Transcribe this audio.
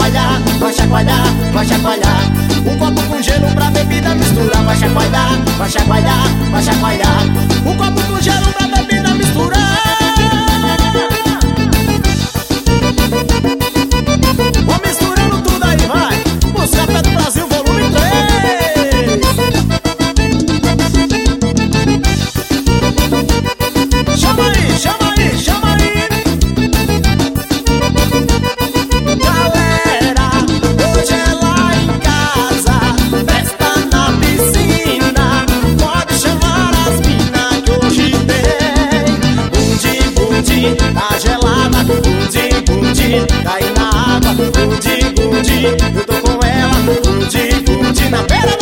chacoalhar, vai chacoalhar, vai chacoalhar. Um copo com gelo pra bebida misturar. Vai chacoalhar, vai chacoalhar, vai chacoalhar. Um copo com gelo pra bebida misturar. Vou misturando tudo aí, vai. Música Pé do Brasil, volume 3. Chama aí, chama aí, chama aí. Galera, hoje é lá em casa, festa na piscina. Pode chamar as minas que hoje tem. Bundi, bundi, tá gelada. Bundi, bundi, cai na água. Bundi, bundi, eu tô com ela. Bundi, bundi, na beira